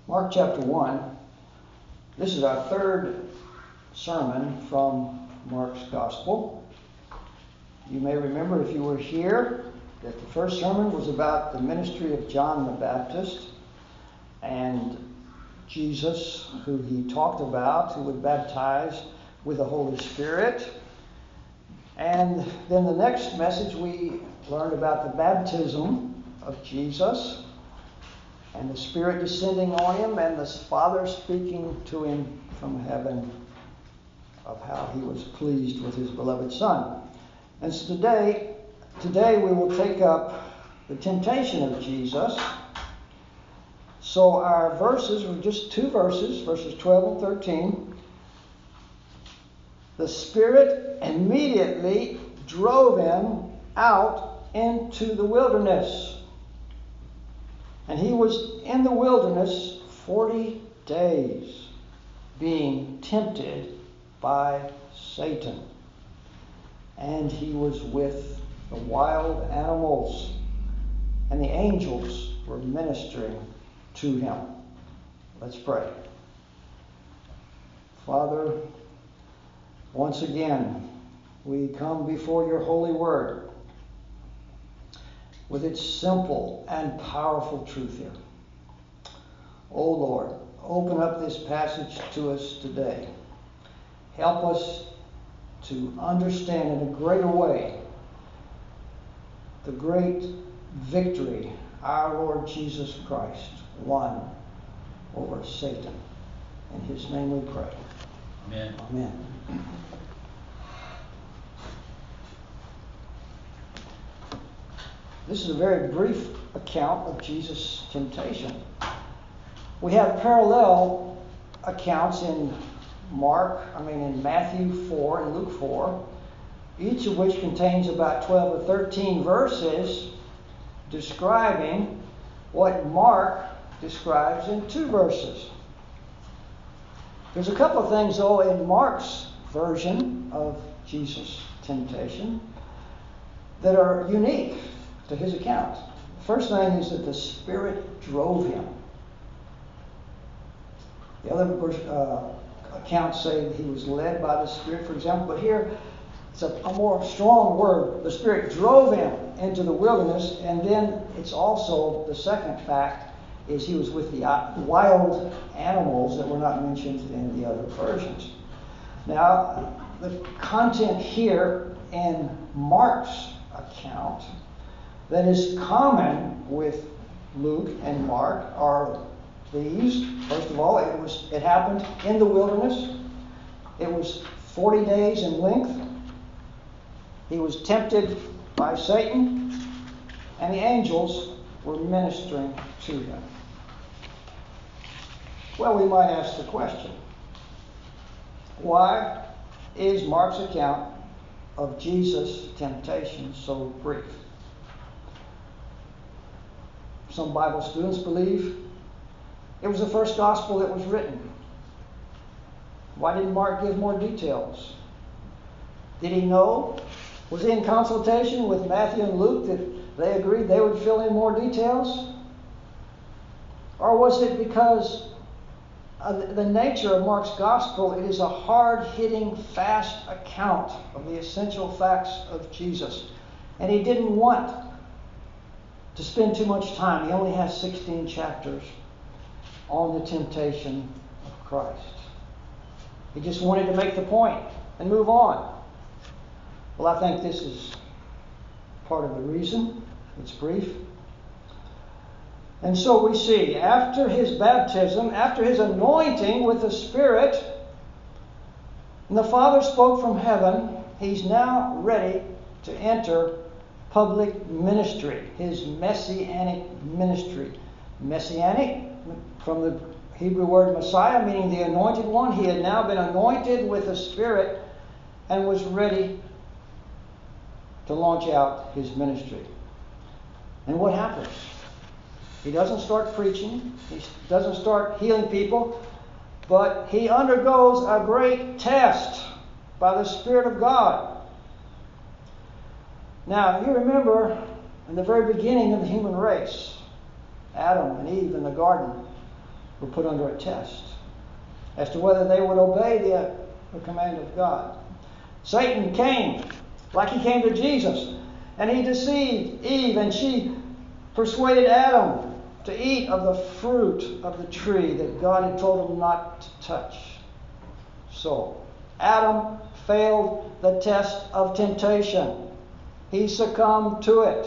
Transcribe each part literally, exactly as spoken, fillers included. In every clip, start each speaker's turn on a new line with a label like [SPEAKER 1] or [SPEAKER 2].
[SPEAKER 1] Mark chapter one. This is our third sermon from Mark's Gospel. You may remember, if you were here, that the first sermon was about the ministry of John the Baptist and Jesus, who he talked about, who would baptize with the Holy Spirit. And then the next message we learned about the baptism of Jesus and the Spirit descending on him and the Father speaking to him from heaven of how he was pleased with his beloved Son. And so today, today we will take up the temptation of Jesus. So our verses were just two verses, verses twelve and thirteen. The Spirit immediately drove him out into the wilderness. And he was in the wilderness forty days, being tempted by Satan. And he was with the wild animals, and the angels were ministering to him. Let's pray. Father, once again, we come before your holy word with its simple and powerful truth here. O Lord, open up this passage to us today. Help us to understand in a greater way the great victory our Lord Jesus Christ won over Satan. In his name we pray.
[SPEAKER 2] Amen.
[SPEAKER 1] Amen. This is a very brief account of Jesus' temptation. We have parallel accounts in Mark, I mean in Matthew four and Luke four, each of which contains about twelve or thirteen verses describing what Mark describes in two verses. There's a couple of things, though, in Mark's version of Jesus' temptation that are unique to his account. The first thing is that the Spirit drove him. The other uh, accounts say that he was led by the Spirit, for example, but here it's a, a more strong word. The Spirit drove him into the wilderness, and then it's also, the second fact is he was with the wild animals that were not mentioned in the other versions. Now, the content here in Mark's account that is common with Luke and Mark are these. First of all, it was it happened in the wilderness. It was forty days in length. He was tempted by Satan, and the angels were ministering to him. Well, we might ask the question, why is Mark's account of Jesus' temptation so brief? Some Bible students believe it was the first gospel that was written. Why didn't Mark give more details? Did he know? Was he in consultation with Matthew and Luke that they agreed they would fill in more details? Or was it because of the nature of Mark's gospel, it is a hard-hitting, fast account of the essential facts of Jesus. And he didn't want to spend too much time. He only has sixteen chapters on the temptation of Christ. He just wanted to make the point and move on. Well, I think this is part of the reason. It's brief. And so we see, after his baptism, after his anointing with the Spirit, and the Father spoke from heaven, he's now ready to enter public ministry, his messianic ministry. Messianic, from the Hebrew word Messiah, meaning the anointed one. He had now been anointed with the Spirit and was ready to launch out his ministry. And what happens? He doesn't start preaching. He doesn't start healing people. But he undergoes a great test by the Spirit of God. Now, you remember in the very beginning of the human race, Adam and Eve in the garden, were put under a test as to whether they would obey the, the command of God. Satan came like he came to Jesus, and he deceived Eve, and she persuaded Adam to eat of the fruit of the tree that God had told him not to touch. So, Adam failed the test of temptation. He succumbed to it.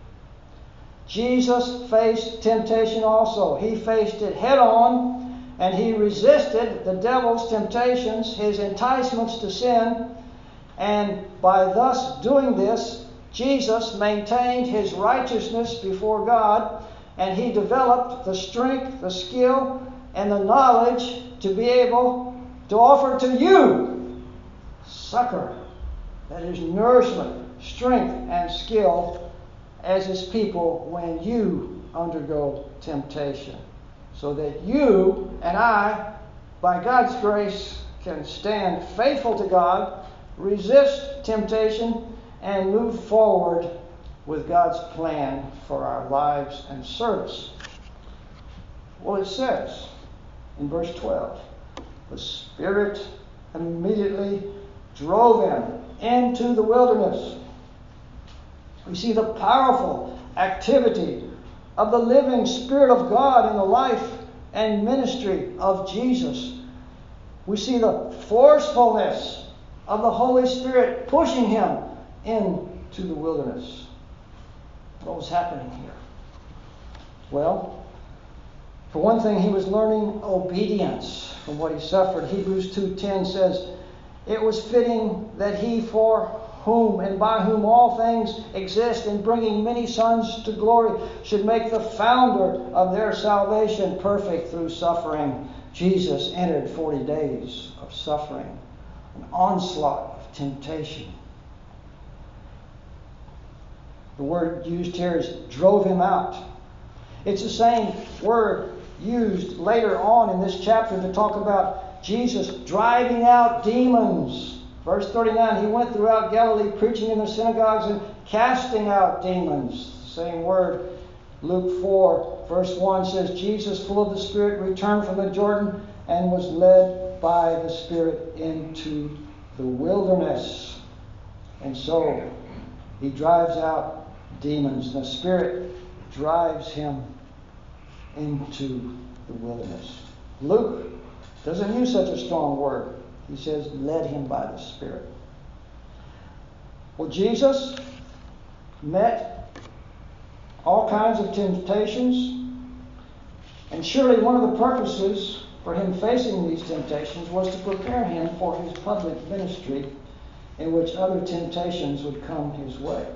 [SPEAKER 1] Jesus faced temptation also. He faced it head on, and he resisted the devil's temptations, his enticements to sin, and by thus doing this, Jesus maintained his righteousness before God, and he developed the strength, the skill, and the knowledge to be able to offer to you succor, that is nourishment, strength, and skill as his people when you undergo temptation, so that you and I, by God's grace, can stand faithful to God, resist temptation, and move forward with God's plan for our lives and service. Well, it says in verse twelve, the Spirit immediately drove him into the wilderness. We see the powerful activity of the living Spirit of God in the life and ministry of Jesus. We see the forcefulness of the Holy Spirit pushing him into the wilderness. What was happening here? Well, for one thing, he was learning obedience from what he suffered. Hebrews two ten says, it was fitting that he, for whom and by whom all things exist, in bringing many sons to glory, should make the founder of their salvation perfect through suffering. Jesus entered forty days of suffering, an onslaught of temptation. The word used here is drove him out. It's the same word used later on in this chapter to talk about Jesus driving out demons. Verse thirty-nine, he went throughout Galilee preaching in the synagogues and casting out demons. Same word. Luke four, verse one says, Jesus, full of the Spirit, returned from the Jordan and was led by the Spirit into the wilderness. And so he drives out demons. The Spirit drives him into the wilderness. Luke doesn't use such a strong word. He says, led him by the Spirit. Well, Jesus met all kinds of temptations, and surely one of the purposes for him facing these temptations was to prepare him for his public ministry, in which other temptations would come his way.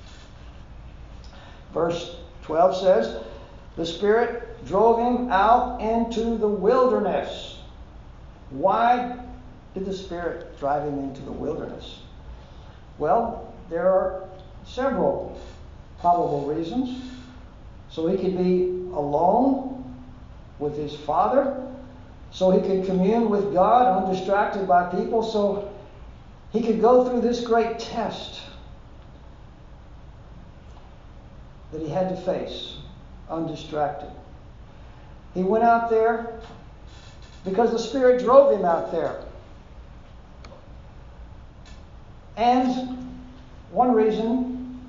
[SPEAKER 1] Verse twelve says, the Spirit drove him out into the wilderness. Why did the Spirit drive him into the wilderness? Well, there are several probable reasons. So he could be alone with his Father, so he could commune with God undistracted by people, so he could go through this great test that he had to face undistracted. He went out there because the Spirit drove him out there. And one reason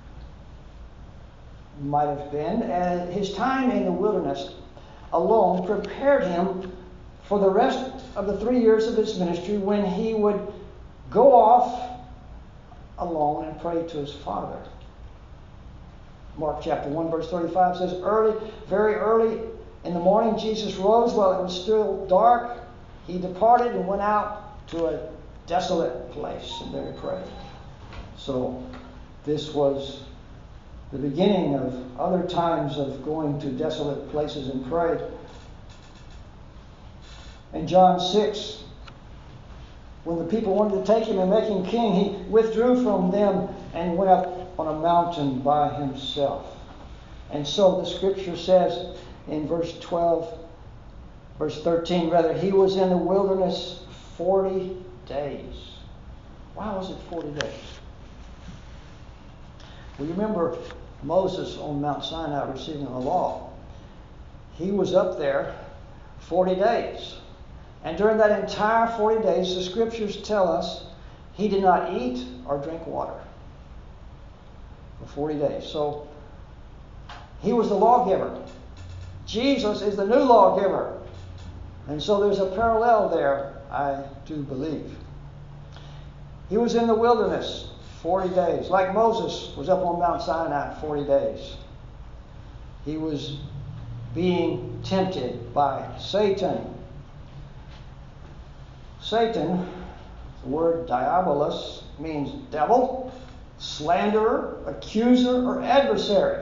[SPEAKER 1] might have been uh, his time in the wilderness alone prepared him for the rest of the three years of his ministry, when he would go off alone and pray to his Father. Mark chapter one verse thirty-five says, early, very early in the morning, Jesus rose while it was still dark. He departed and went out to a desolate place, and there he prayed. So this was the beginning of other times of going to desolate places and pray. In John six, when the people wanted to take him and make him king, he withdrew from them and went up on a mountain by himself. And so the scripture says in verse twelve, verse thirteen, rather, he was in the wilderness forty days. Why was it forty days? Well, you remember Moses on Mount Sinai receiving the law. He was up there forty days. And during that entire forty days, the scriptures tell us he did not eat or drink water for forty days. So he was the lawgiver. Jesus is the new lawgiver. And so there's a parallel there, I do believe. He was in the wilderness forty days, like Moses was up on Mount Sinai forty days. He was being tempted by Satan. Satan, the word diabolos, means devil, slanderer, accuser, or adversary.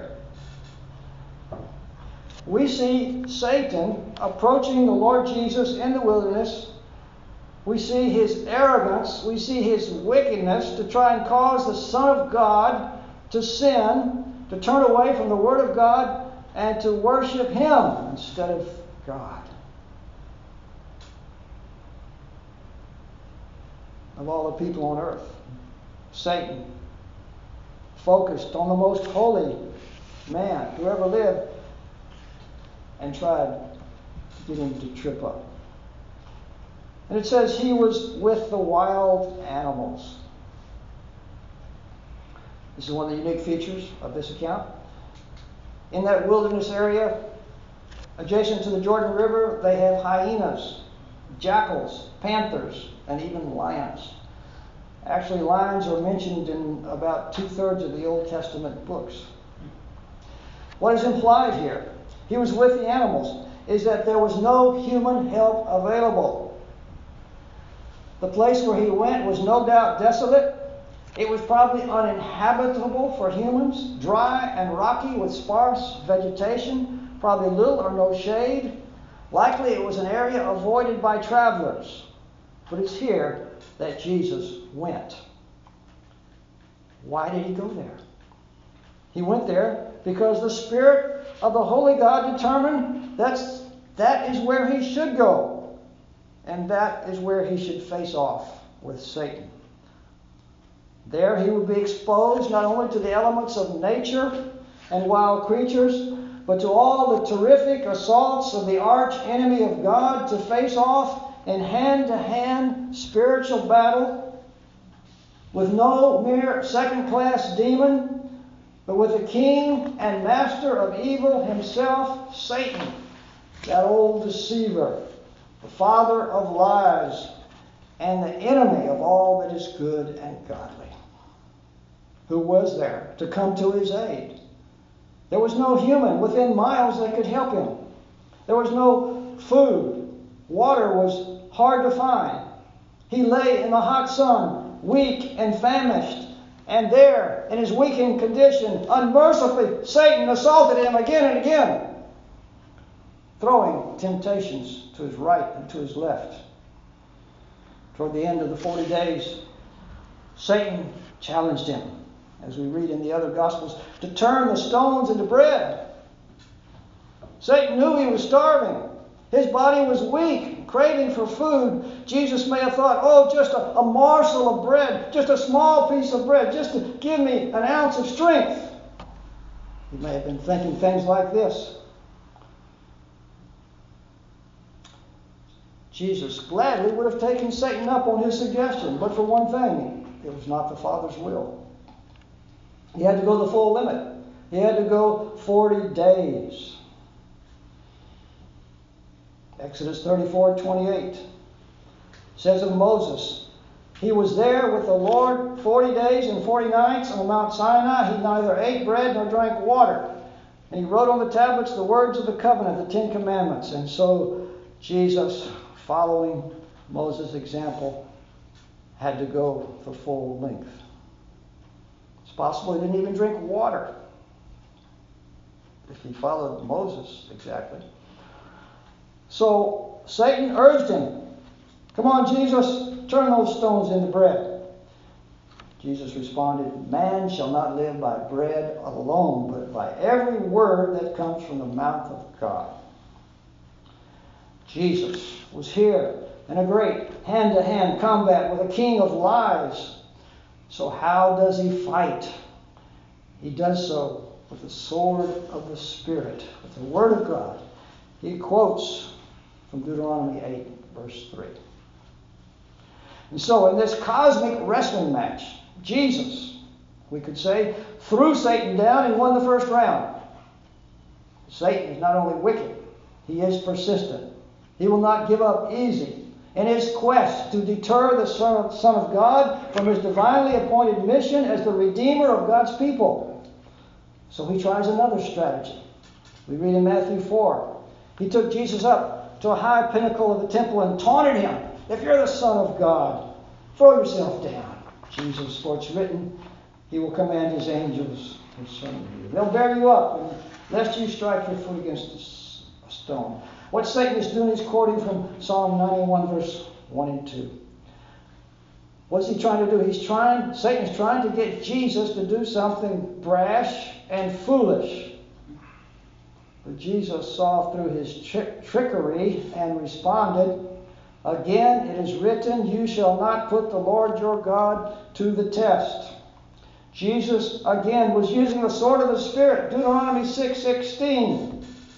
[SPEAKER 1] We see Satan approaching the Lord Jesus in the wilderness. We see his arrogance. We see his wickedness to try and cause the Son of God to sin, to turn away from the Word of God, and to worship him instead of God. Of all the people on earth, Satan focused on the most holy man who ever lived and tried to get him to trip up. And it says he was with the wild animals. This is one of the unique features of this account. In that wilderness area, adjacent to the Jordan River, they have hyenas, jackals, panthers, and even lions. Actually, lions are mentioned in about two-thirds of the Old Testament books. What is implied here, he was with the animals, is that there was no human help available. The place where he went was no doubt desolate. It was probably uninhabitable for humans, dry and rocky with sparse vegetation, probably little or no shade. Likely it was an area avoided by travelers. But it's here that Jesus went. Why did he go there? He went there because the Spirit of the Holy God determined that's, that is where he should go. And that is where he should face off with Satan. There he would be exposed not only to the elements of nature and wild creatures, but to all the terrific assaults of the arch enemy of God, to face off in hand-to-hand spiritual battle with no mere second-class demon, but with the king and master of evil himself, Satan, that old deceiver, the father of lies, and the enemy of all that is good and godly. Who was there to come to his aid? There was no human within miles that could help him. There was no food. Water was hard to find. He lay in the hot sun, weak and famished. And there, in his weakened condition, unmercifully, Satan assaulted him again and again, throwing temptations to his right and to his left. Toward the end of the forty days, Satan challenged him, as we read in the other Gospels, to turn the stones into bread. Satan knew he was starving. His body was weak, craving for food. Jesus may have thought, oh, just a, a morsel of bread, just a small piece of bread, just to give me an ounce of strength. He may have been thinking things like this. Jesus gladly would have taken Satan up on his suggestion, but for one thing, it was not the Father's will. He had to go the full limit. He had to go forty days. Exodus thirty-four twenty-eight says of Moses, he was there with the Lord forty days and forty nights on Mount Sinai. He neither ate bread nor drank water. And he wrote on the tablets the words of the covenant, the Ten Commandments. And so Jesus, following Moses' example, had to go the full length. It's possible he didn't even drink water if he followed Moses exactly. So Satan urged him, come on, Jesus, turn those stones into bread. Jesus responded, man shall not live by bread alone, but by every word that comes from the mouth of God. Jesus was here in a great hand-to-hand combat with a king of lies. So how does he fight? He does so with the sword of the Spirit, with the Word of God. He quotes from Deuteronomy eight, verse three. And so in this cosmic wrestling match, Jesus, we could say, threw Satan down and won the first round. Satan is not only wicked, he is persistent. He will not give up easy in his quest to deter the Son of, Son of God from his divinely appointed mission as the Redeemer of God's people. So he tries another strategy. We read in Matthew four. He took Jesus up to a high pinnacle of the temple and taunted him. If you're the Son of God, throw yourself down. Jesus, for it's written, he will command his angels concerning you. They'll bear you up, and lest you strike your foot against a stone. What Satan is doing is quoting from Psalm ninety-one, verse one and two. What's he trying to do? He's trying, Satan is trying to get Jesus to do something brash and foolish. But Jesus saw through his trick, trickery and responded, again, it is written, you shall not put the Lord your God to the test. Jesus, again, was using the sword of the Spirit, Deuteronomy six sixteen.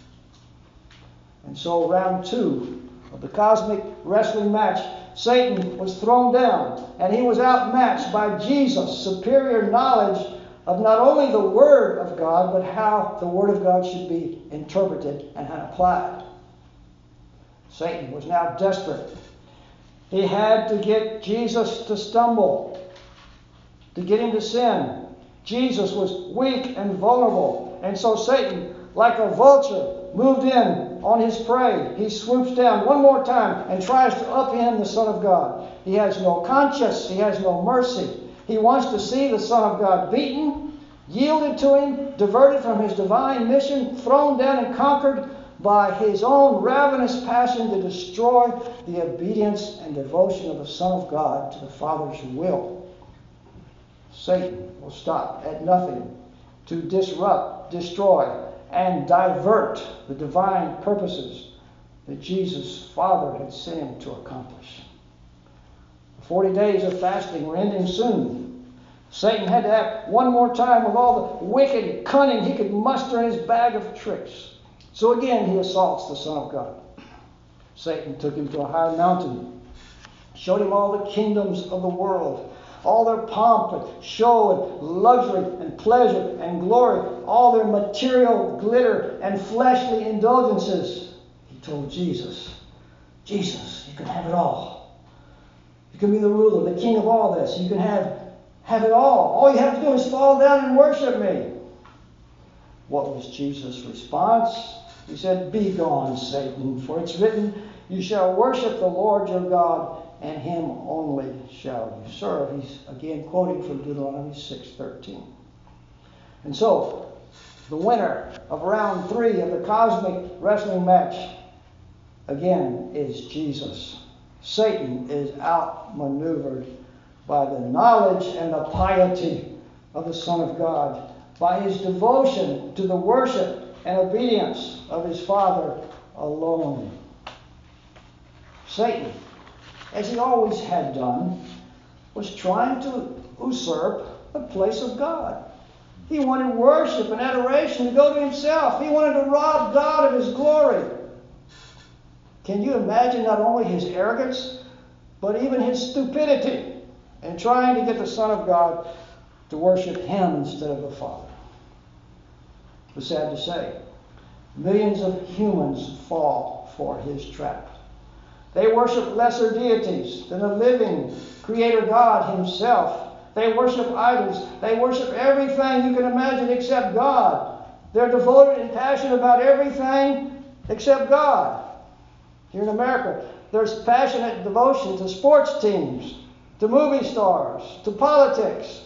[SPEAKER 1] And so round two of the cosmic wrestling match, Satan was thrown down, and he was outmatched by Jesus' superior knowledge of not only the Word of God, but how the Word of God should be interpreted and applied. Satan was now desperate. He had to get Jesus to stumble, to get him to sin. Jesus was weak and vulnerable, and so Satan, like a vulture, moved in on his prey. He swoops down one more time and tries to upend the Son of God. He has no conscience. He has no mercy. He wants to see the Son of God beaten, yielded to him, diverted from his divine mission, thrown down and conquered by his own ravenous passion to destroy the obedience and devotion of the Son of God to the Father's will. Satan will stop at nothing to disrupt, destroy, and divert the divine purposes that Jesus' Father had sent him to accomplish. The forty days of fasting were ending soon. Satan had to act one more time with all the wicked cunning he could muster in his bag of tricks. So again he assaults the Son of God. Satan took him to a high mountain, showed him all the kingdoms of the world, all their pomp and show and luxury and pleasure and glory, all their material glitter and fleshly indulgences. He told Jesus, Jesus, you can have it all. You can be the ruler, the king of all this. You can have, have it all. All you have to do is fall down and worship me. What was Jesus' response? He said, be gone, Satan, for it's written, you shall worship the Lord your God, and him only shall you serve. He's again quoting from Deuteronomy six thirteen. And so, the winner of round three of the cosmic wrestling match, again, is Jesus. Satan is outmaneuvered by the knowledge and the piety of the Son of God, by his devotion to the worship and obedience of his Father alone. Satan, as he always had done, was trying to usurp the place of God. He wanted worship and adoration to go to himself. He wanted to rob God of his glory. Can you imagine not only his arrogance, but even his stupidity in trying to get the Son of God to worship him instead of the Father? It's sad to say, millions of humans fall for his trap. They worship lesser deities than the living Creator God himself. They worship idols. They worship everything you can imagine except God. They're devoted and passionate about everything except God. Here in America, there's passionate devotion to sports teams, to movie stars, to politics.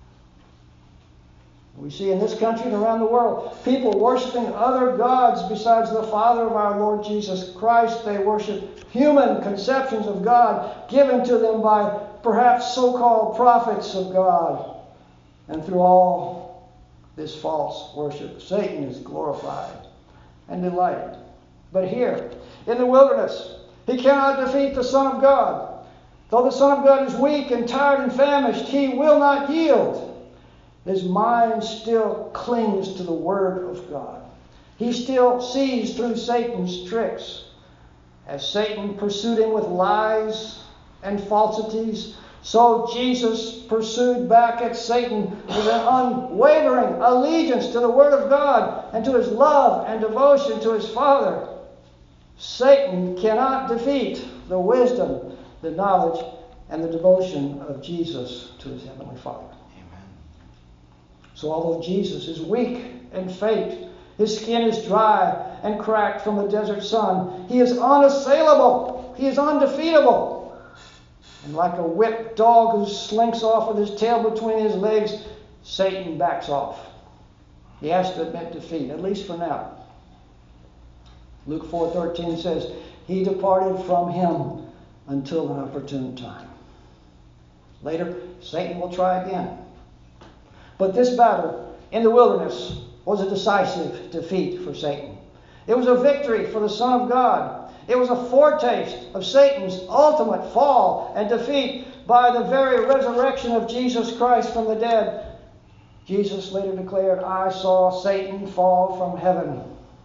[SPEAKER 1] We see in this country and around the world people worshiping other gods besides the Father of our Lord Jesus Christ. They worship human conceptions of God given to them by perhaps so-called prophets of God. And through all this false worship, Satan is glorified and delighted. But here, in the wilderness, he cannot defeat the Son of God. Though the Son of God is weak and tired and famished, he will not yield. His mind still clings to the Word of God. He still sees through Satan's tricks. As Satan pursued him with lies and falsities, so Jesus pursued back at Satan with an unwavering allegiance to the Word of God and to his love and devotion to his Father. Satan cannot defeat the wisdom, the knowledge, and the devotion of Jesus to his Heavenly Father.
[SPEAKER 2] Amen.
[SPEAKER 1] So although Jesus is weak and faint, his skin is dry and cracked from the desert sun, he is unassailable. He is undefeatable. And like a whipped dog who slinks off with his tail between his legs, Satan backs off. He has to admit defeat, at least for now. Luke four thirteen says, he departed from him until an opportune time. Later, Satan will try again. But this battle in the wilderness was a decisive defeat for Satan. It was a victory for the Son of God. It was a foretaste of Satan's ultimate fall and defeat by the very resurrection of Jesus Christ from the dead. Jesus later declared, I saw Satan fall from heaven.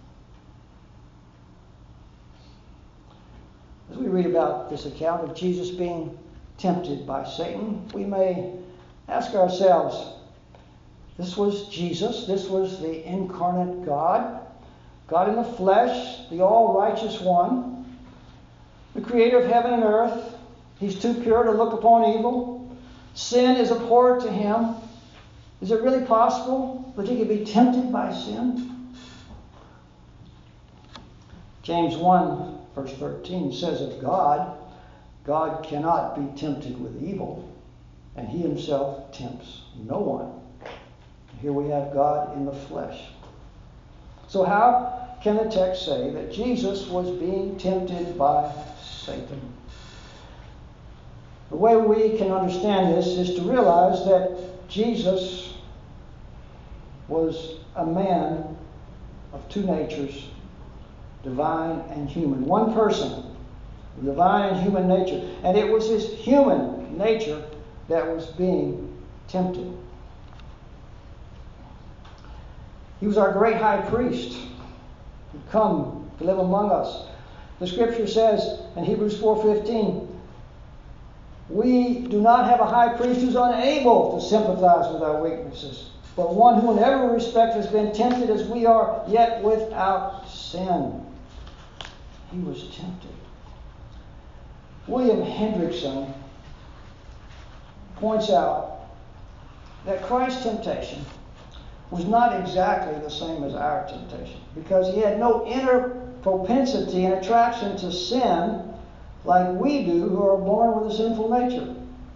[SPEAKER 1] As we read about this account of Jesus being tempted by Satan, we may ask ourselves, this was Jesus, this was the incarnate God, God in the flesh, the all-righteous one, the creator of heaven and earth. He's too pure to look upon evil. Sin is abhorrent to him. Is it really possible that he could be tempted by sin? James one, verse thirteen says of God, God cannot be tempted with evil, and he himself tempts no one. Here we have God in the flesh. So how can the text say that Jesus was being tempted by Satan? The way we can understand this is to realize that Jesus was a man of two natures, divine and human. One person, divine and human nature. And it was his human nature that was being tempted. He was our great high priest who come to live among us. The scripture says in Hebrews four fifteen, we do not have a high priest who's unable to sympathize with our weaknesses, but one who in every respect has been tempted as we are, yet without sin. He was tempted. William Hendrickson points out that Christ's temptation was not exactly the same as our temptation, because he had no inner propensity and attraction to sin like we do who are born with a sinful nature.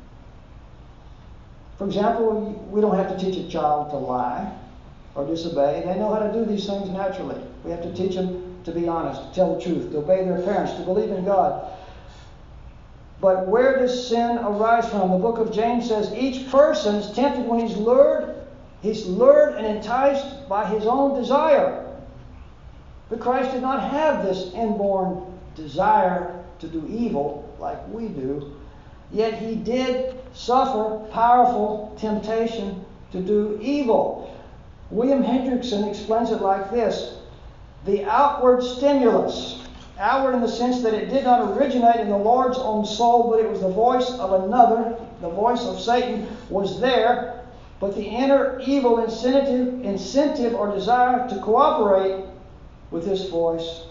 [SPEAKER 1] For example, we don't have to teach a child to lie or disobey. They know how to do these things naturally. We have to teach them to be honest, to tell the truth, to obey their parents, to believe in God. But where does sin arise from? The book of James says each person is tempted when he's lured He's lured and enticed by his own desire. But Christ did not have this inborn desire to do evil like we do. Yet he did suffer powerful temptation to do evil. William Hendrickson explains it like this. The outward stimulus, outward in the sense that it did not originate in the Lord's own soul, but it was the voice of another, the voice of Satan, was there. But the inner evil incentive, incentive or desire to cooperate with this voice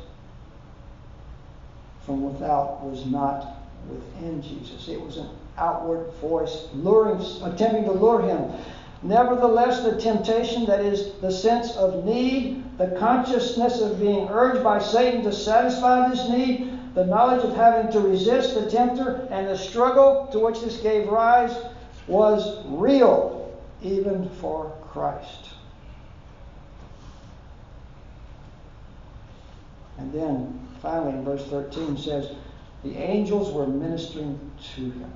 [SPEAKER 1] from without was not within Jesus. It was an outward voice luring, attempting to lure him. Nevertheless, the temptation, that is the sense of need, the consciousness of being urged by Satan to satisfy this need, the knowledge of having to resist the tempter, and the struggle to which this gave rise was real. Even for Christ. And then, finally, in verse thirteen says, the angels were ministering to him.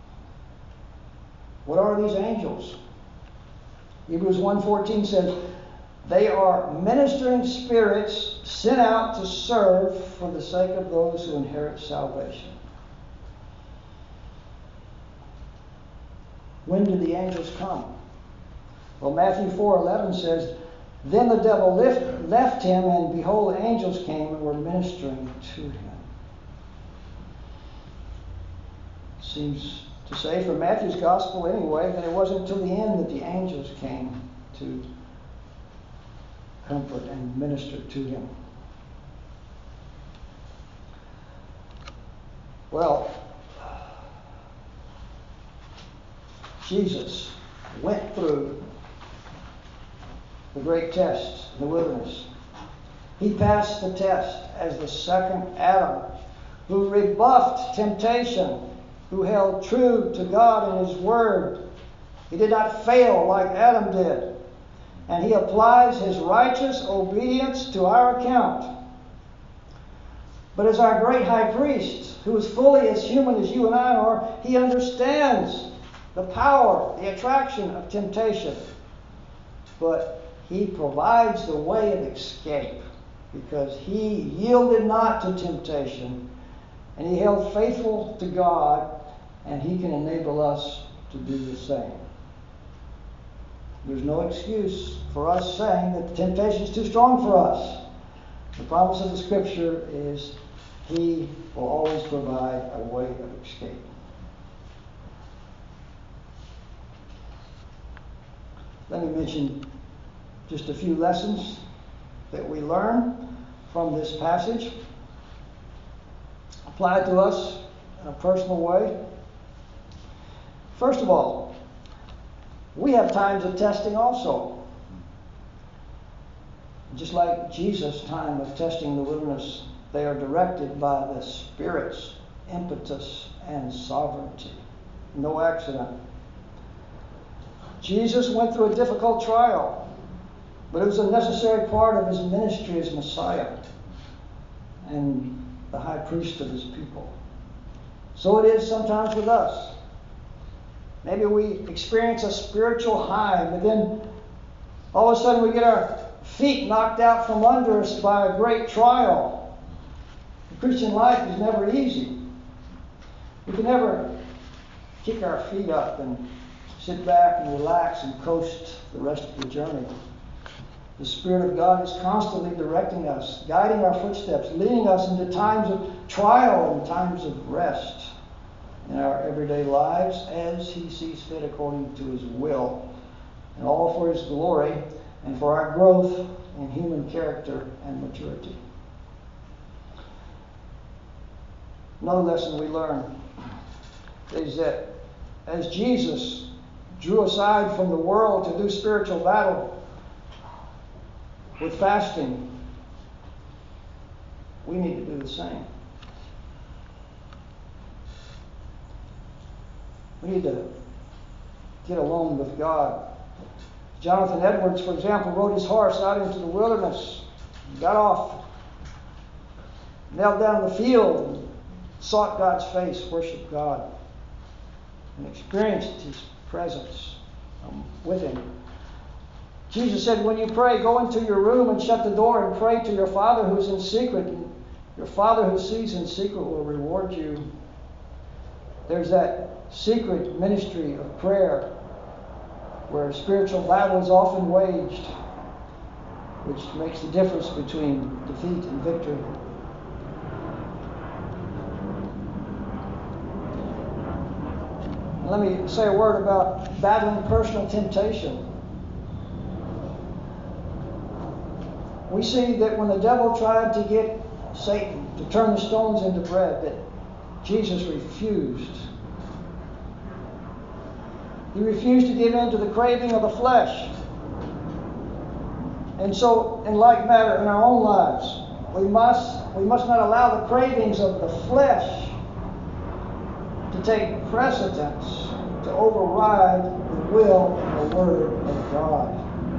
[SPEAKER 1] What are these angels? Hebrews one fourteen says, they are ministering spirits sent out to serve for the sake of those who inherit salvation. When did the angels come? Well, Matthew four eleven says, then the devil lift, left him, and behold, angels came and were ministering to him. seems to say from Matthew's gospel anyway, that it wasn't until the end that the angels came to comfort and minister to him. Well, Jesus went through the great test in the wilderness. He passed the test as the second Adam, who rebuffed temptation, who held true to God and His Word. He did not fail like Adam did. And He applies His righteous obedience to our account. But as our great high priest, who is fully as human as you and I are, He understands the power, the attraction of temptation. But He provides the way of escape, because He yielded not to temptation, and He held faithful to God, and He can enable us to do the same. There's no excuse for us saying that the temptation is too strong for us. The promise of the Scripture is He will always provide a way of escape. Let me mention just a few lessons that we learn from this passage, applied to us in a personal way. First of all, we have times of testing also. Just like Jesus' time of testing in the wilderness, they are directed by the Spirit's impetus and sovereignty. No accident. Jesus went through a difficult trial, but it was a necessary part of His ministry as Messiah and the high priest of His people. So it is sometimes with us. Maybe we experience a spiritual high, but then all of a sudden we get our feet knocked out from under us by a great trial. The Christian life is never easy. We can never kick our feet up and sit back and relax and coast the rest of the journey. The Spirit of God is constantly directing us, guiding our footsteps, leading us into times of trial and times of rest in our everyday lives as He sees fit according to His will, and all for His glory and for our growth in human character and maturity. Another lesson we learn is that as Jesus drew aside from the world to do spiritual battle with fasting, we need to do the same. We need to get alone with God. Jonathan Edwards, for example, rode his horse out into the wilderness, got off, knelt down in the field, and sought God's face, worshiped God, and experienced His presence um, with him. Jesus said, when you pray, go into your room and shut the door and pray to your Father who is in secret. And your Father who sees in secret will reward you. There's that secret ministry of prayer where spiritual battle is often waged, which makes the difference between defeat and victory. Let me say a word about battling personal temptation. We see that when the devil tried to get Satan to turn the stones into bread, that Jesus refused. He refused to give in to the craving of the flesh. And so, in like manner, in our own lives, we must, we must not allow the cravings of the flesh to take precedence, to override the will and the Word of God.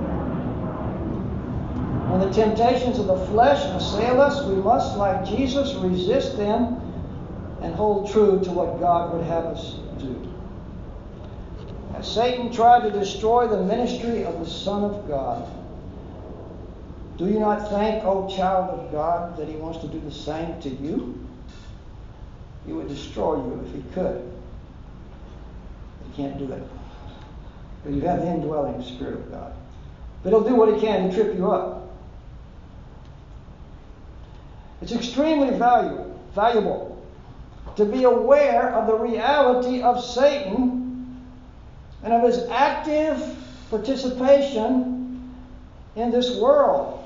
[SPEAKER 1] When the temptations of the flesh assail us, we must, like Jesus, resist them and hold true to what God would have us do. As Satan tried to destroy the ministry of the Son of God, do you not think, O child of God, that He wants to do the same to you? He would destroy you if He could. He can't do it. But you have the indwelling Spirit of God. But He'll do what He can to trip you up. It's extremely valuable, valuable to be aware of the reality of Satan and of his active participation in this world.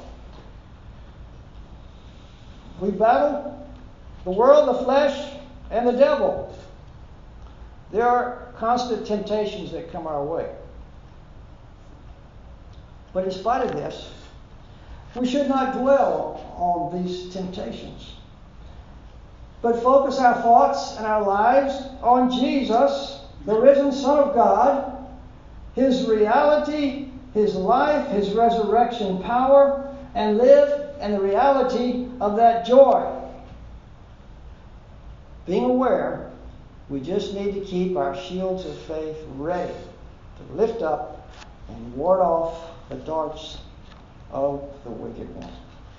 [SPEAKER 1] We battle the world, the flesh, and the devil. There are constant temptations that come our way. But in spite of this, we should not dwell on these temptations, but focus our thoughts and our lives on Jesus, the risen Son of God, His reality, His life, His resurrection power, and live in the reality of that joy. Being aware, we just need to keep our shields of faith ready to lift up and ward off the darts of the wicked one.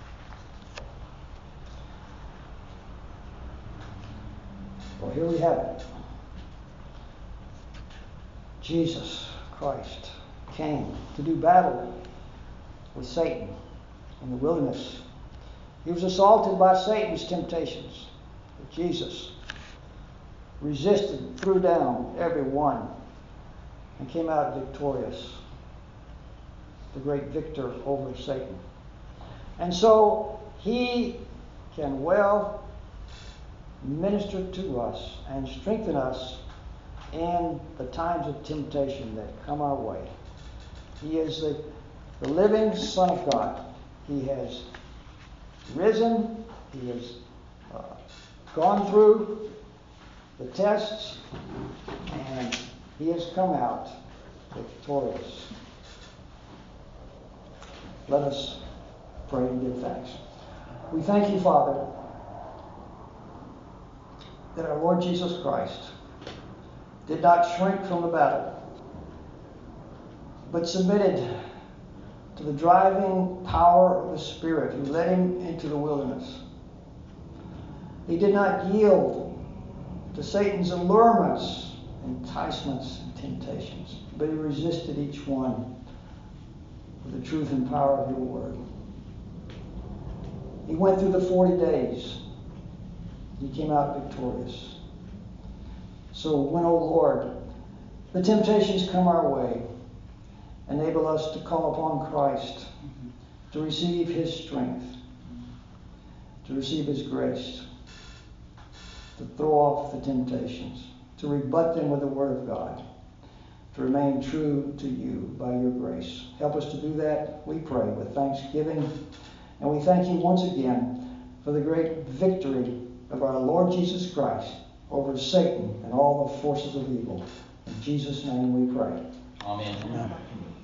[SPEAKER 1] Well, here we have it. Jesus Christ came to do battle with Satan in the wilderness. He was assaulted by Satan's temptations. But Jesus resisted, threw down every one, and came out victorious, the great victor over Satan. And so He can well minister to us and strengthen us in the times of temptation that come our way. He is the, the living Son of God. He has risen. He has uh, gone through the tests, and He has come out victorious. Let us pray and give thanks. We thank You, Father, that our Lord Jesus Christ did not shrink from the battle, but submitted to the driving power of the Spirit who led Him into the wilderness. He did not yield to Satan's allurements, enticements, and temptations, but He resisted each one with the truth and power of Your word. He went through the forty days. He came out victorious. So when, O Lord, the temptations come our way, enable us to call upon Christ, to receive His strength, to receive His grace, to throw off the temptations, to rebut them with the Word of God, to remain true to You by Your grace. Help us to do that, we pray, with thanksgiving. And we thank You once again for the great victory of our Lord Jesus Christ over Satan and all the forces of evil. In Jesus' name we pray.
[SPEAKER 2] Amen. Amen.